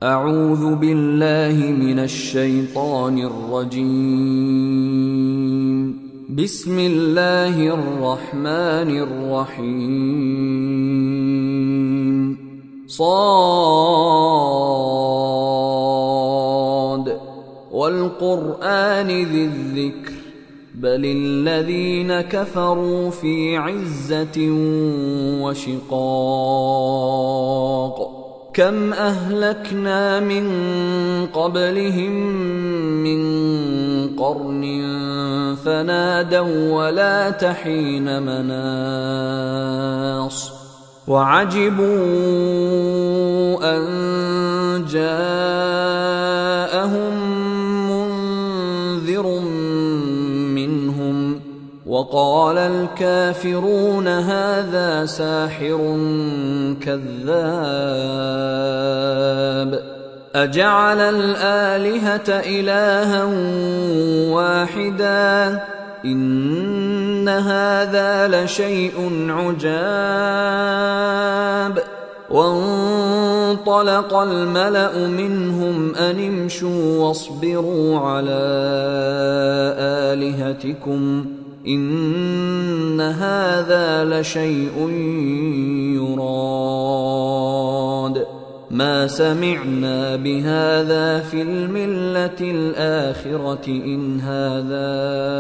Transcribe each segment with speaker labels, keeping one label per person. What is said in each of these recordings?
Speaker 1: أعوذ بالله من الشيطان الرجيم. بسم الله الرحمن الرحيم. صاد والقرآن ذي الذكر بل الذين كفروا في عزة وشقاق. كم أهلكنا من قبلهم من قرن فنادوا ولا تحين مناص وعجبوا أن جاءهم منذر منهم وقال الكافرون هذا ساحر كذاب. أجعل الآلهة إلها واحدا إن هذا لشيء عجاب. وانطلق الملأ منهم أن امشوا واصبروا على آلهتكم إن هذا لشيء يراد. ما سمعنا بهذا في الملة الآخرة إن هذا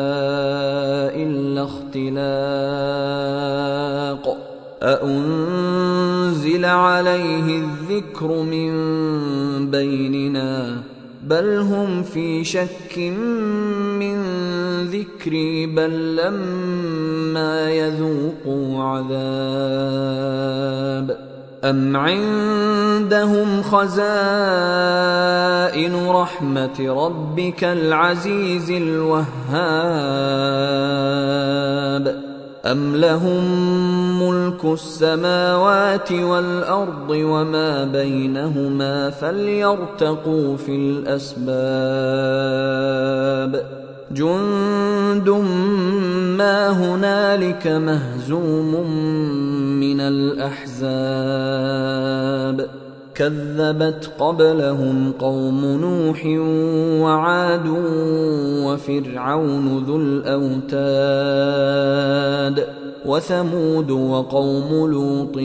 Speaker 1: إلا اختلاق. أأنزل عليه الذكر من بيننا بل هم في شك من ذكري بل لما يذوقوا عذاب. أم عندهم خزائن رحمة ربك العزيز الوهاب. أم لهم ملك السماوات والأرض وما بينهما فليرتقوا في الأسباب. جند ما هنالك مهزوم من الأحزاب. كذبت قبلهم قوم نوح وعاد وفرعون ذو الأوتاد وثمود وقوم لوط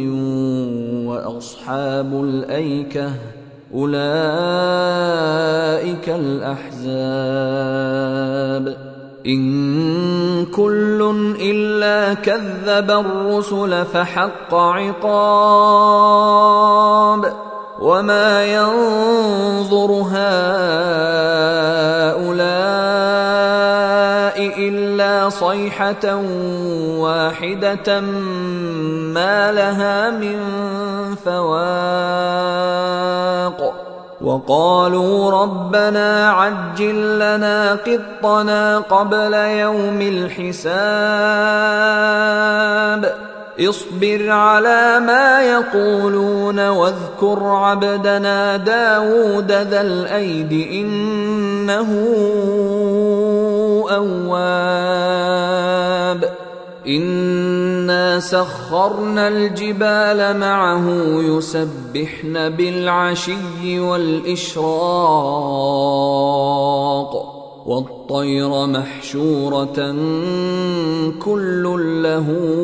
Speaker 1: وأصحاب الأيكة أولئك الأحزاب. إن كل إلا كذب الرسل فحق عقاب. وما ينظر هؤلاء إلا صيحة واحدة ما لها من فواق. وقالوا ربنا عجل لنا قطنا قبل يوم الحساب. اصبر على ما يقولون واذكر عبدنا داود ذا الأيد إنه أواب. إنا سخرنا الجبال معه يسبحن بالعشي والإشراق والطير محشورة كل له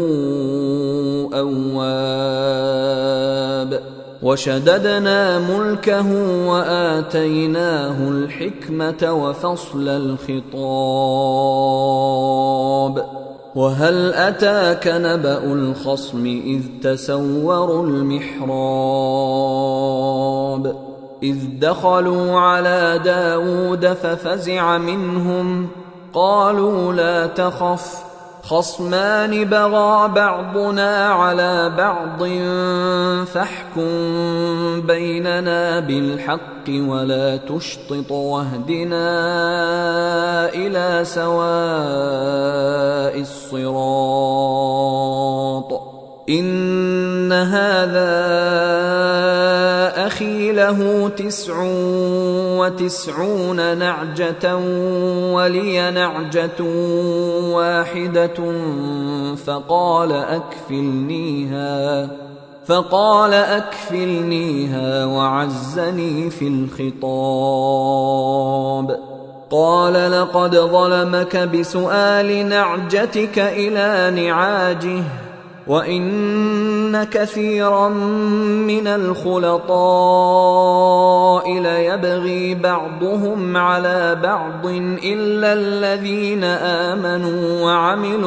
Speaker 1: أواب. وشددنا ملكه وآتيناه الحكمة وفصل الخطاب. وهل أتاك نبأ الخصم إذ تسوروا المحراب إذ دخلوا على داود ففزع منهم قالوا لا تخف خصمان بغى بعضنا على بعض فاحكم بيننا بالحق ولا تشطط واهدنا إلى سواء الصراط. إن هذا أخي له 99 نعجة ولي نعجة واحدة فقال أكفلنيها فقال أكفلنيها وعزني في الخطاب. قال لقد ظلمك بسؤال نعجتك إلى نعاجه وإن كثيرا من الخلطاء ليبغي بعضهم على بعض إلا الذين آمنوا وعملوا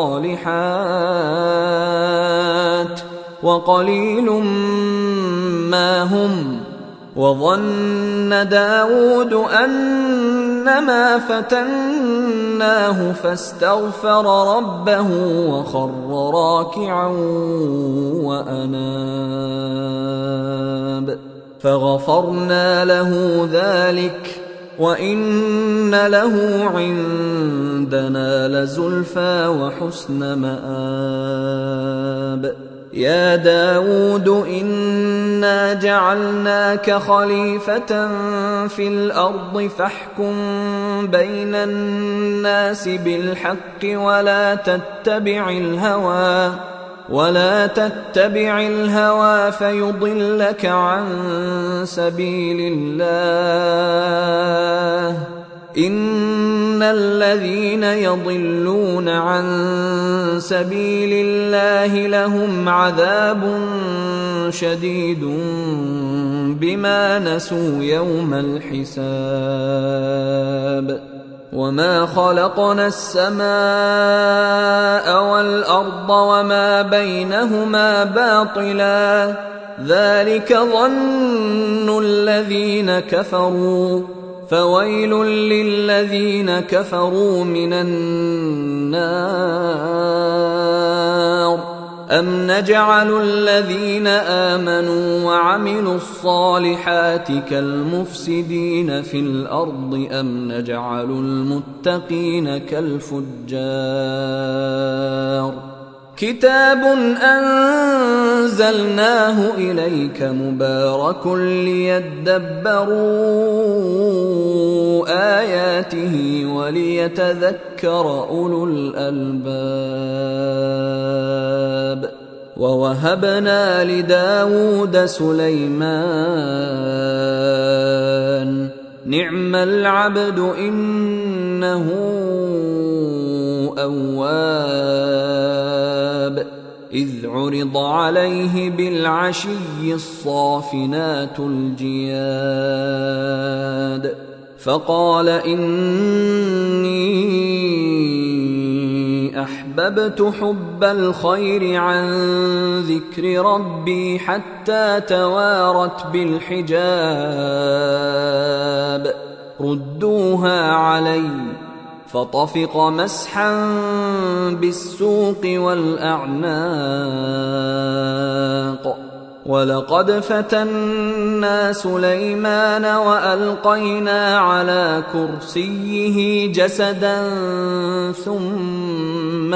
Speaker 1: الصالحات وقليل ما هم. وظن داود أنما فتناه فاستغفر ربه وخر راكعا وأناب فغفرنا له ذلك وإن له عندنا لزلفى وحسن مآب. يا داود إنا جعلناك خليفة في الأرض فاحكم بين الناس بالحق ولا تتبع الهوى فيضلك عن سبيل الله. إن الذين يضلون عن سبيل الله لهم عذاب شديد بما نسوا يوم الحساب. وما خلقنا السماء والأرض وما بينهما باطلا ذلك ظن الذين كفروا فويل للذين كفروا من النار. أم نجعل الذين آمنوا وعملوا الصالحات كالمفسدين في الأرض أم نجعل المتقين كالفجار. كتاب أنزلناه إليك مبارك ليدبروا آياته وليتذكر أولو الألباب. ووهبنا لداود سليمان نعم العبد إنه أواب. إذ عرض عليه بالعشي الصافنات الجياد فقال إني أحببت حب الخير عن ذكر ربي حتى توارت بالحجاب ردوها علي فطفق مسحا بالسوق والأعناق. ولقد فتنا سليمان وألقينا على كرسيه جسدا ثم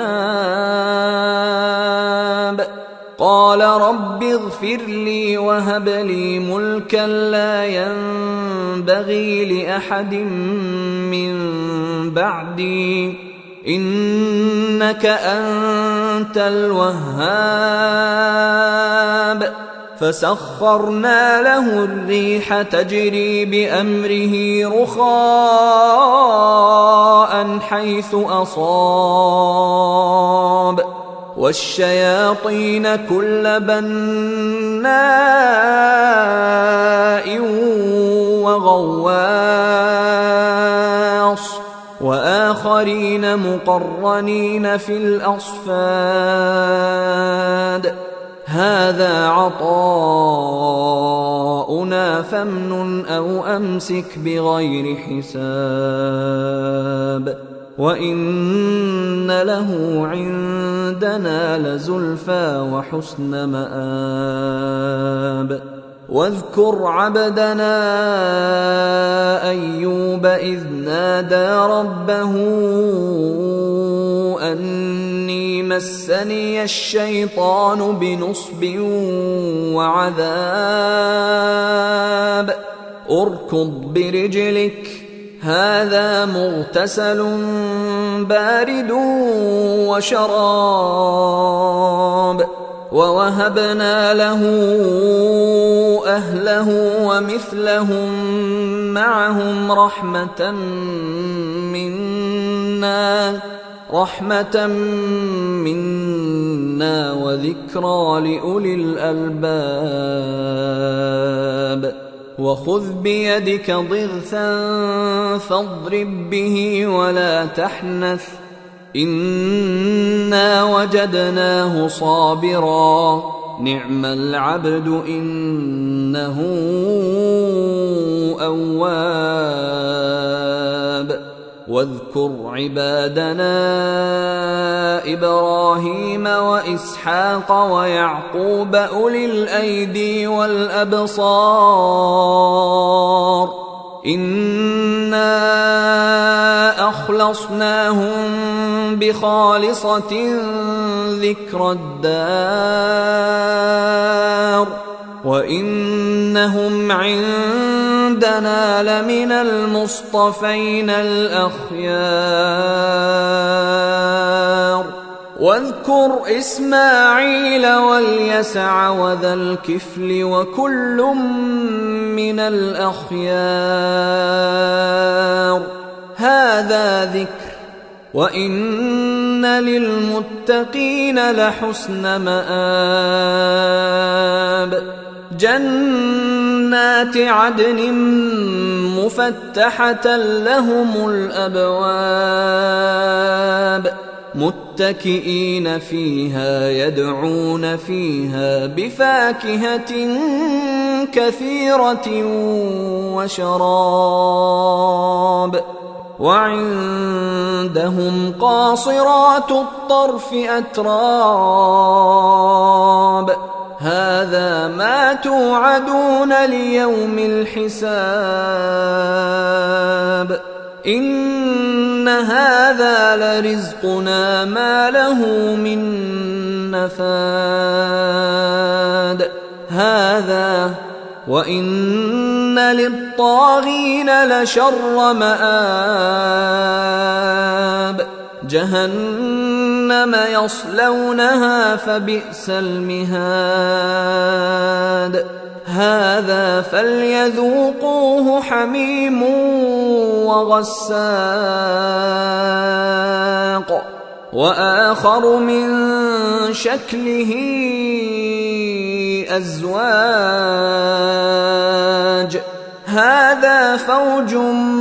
Speaker 1: أناب قال رب اغفر لي وهب لي ملكا لا ينبغي لأحد من بعدي إنك أنت الوهاب. فسخرنا له الريح تجري بأمره رخاء حيث أصاب والشياطين كل بناء وغواص وآخرين مقرنين في الأصفاد. هذا عطاؤنا فامنن أو أمسك بغير حساب وإن له عندنا لزلفى وحسن مآب. واذكر عبدنا أيوب إذ نادى ربه أني مسني الشيطان بنصب وعذاب اركض برجلك هذا مغتسل بارد وشراب ووهبنا له أهله ومثلهم معهم رحمة منا وذكرى لأولي الألباب وخذ بيدك ضغثا فاضرب به ولا تحنث إنا وجدناه صابرا نعم العبد إنه أواب واذكر عبادنا إبراهيم وإسحاق ويعقوب أولي الأيدي والأبصار إنا أخلصناهم بخالصة ذكر الدار وإنهم عندنا لمن المصطفين الأخيار واذكر إسماعيل واليسع وذا الكفل وكل من الأخيار هذا ذكر وإن للمتقين لحسن مآب جنات عدن مفتحة لهم الأبواب متكئين فيها يدعون فيها بفاكهة كثيرة وشراب وعندهم قاصرات الطرف أتراب هذا ما توعدون ليوم الحساب إن هذا لرزقنا ما له من نفاد هذا وإن للطاغين لشر مآب جهنم يصلونها فبئس المهاد هذا فليذوقوه حميم وغساق وآخر من شكله أزواج هذا فوج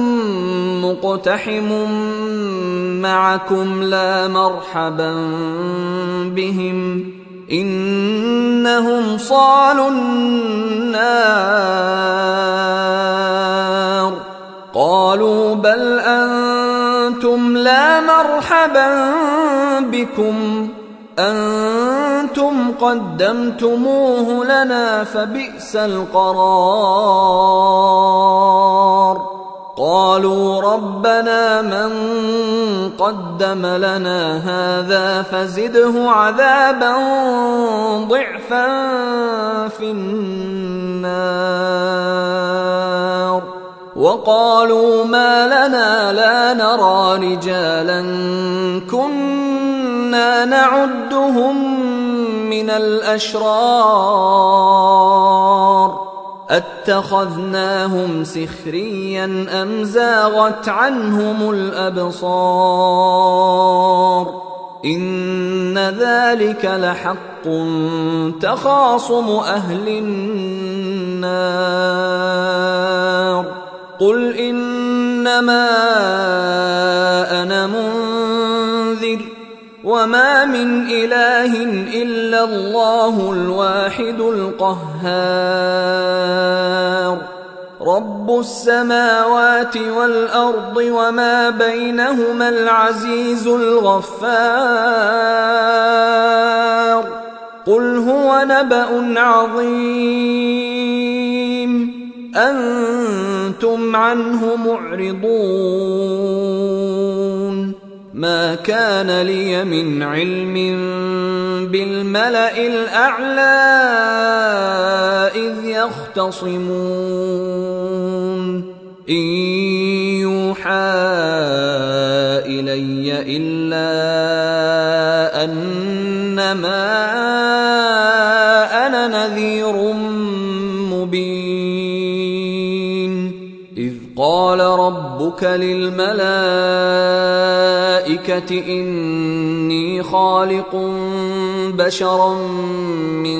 Speaker 1: مقتحم معكم لا مرحبا بهم إنهم صالوا النار قالوا بل أنتم لا مرحبا بكم أنتم قدمتموه لنا فبئس القرار قالوا ربنا من قدم لنا هذا فزده عذابا ضعفا في النار وقالوا ما لنا لا نرى رجالا كنا نعدهم من الأشرار أتخذناهم سخريا أم زاغت عنهم الأبصار إن ذلك لحق تخاصم أهل النار قل إنما أنا منذر وما من إله إلا الله الواحد القهار رب السماوات والأرض وما بينهما العزيز الغفار قل هو نبأ عظيم أنتم عنه معرضون ما كان لي من علم بالملأ الأعلى إذ يختصمون إن يوحى إلي إلا أنما إذ قال ربك للملائكة إني خالق بشرا من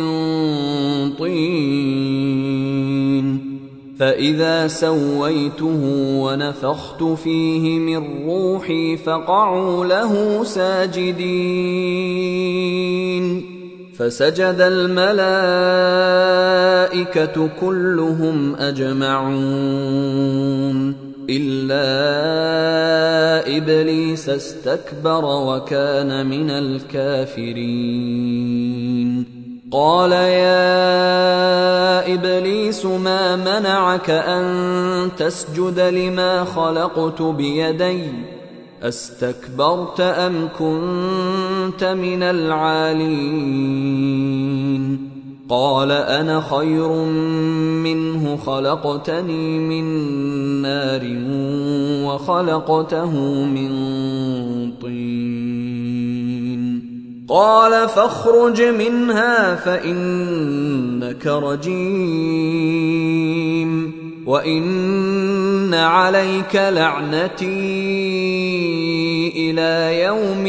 Speaker 1: طين فإذا سويته ونفخت فيه من روحي فقعوا له ساجدين فسجد الملائكة كلهم أجمعون إلا إبليس استكبر وكان من الكافرين قال يا إبليس ما منعك أن تسجد لما خلقت بيدي أستكبرت أم كنت من العالين قال أنا خير منه خلقتني من نار وخلقته من طين قال فاخرج منها فإنك رجيم وإن عليك لعنتي إلى يوم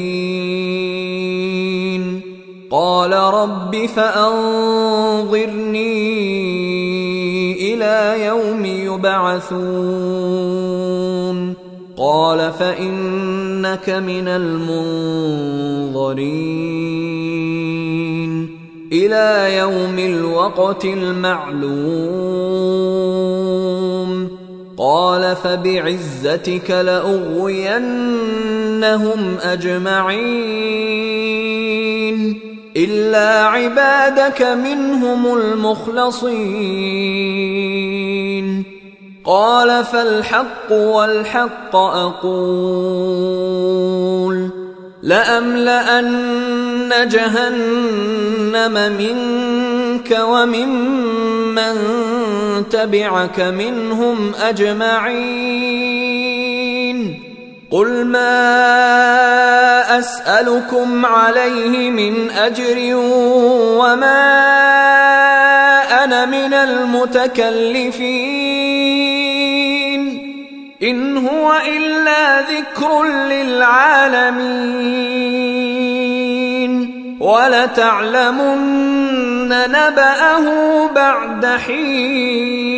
Speaker 1: الدين قال رب فأنظرني إلى يوم يبعثون قال فإنك من المنظرين إلى يوم الوقت المعلوم قال فبعزتك لأغوينهم أجمعين إلا عبادك منهم المخلصين قال فالحق والحق أقول لأملأن جهنم منك وممن تبعك منهم أجمعين قل ما أسألكم عليه من أجر وما أنا من المتكلفين إن هو إلا ذكر للعالمين ولتعلمن نبأه بعد حين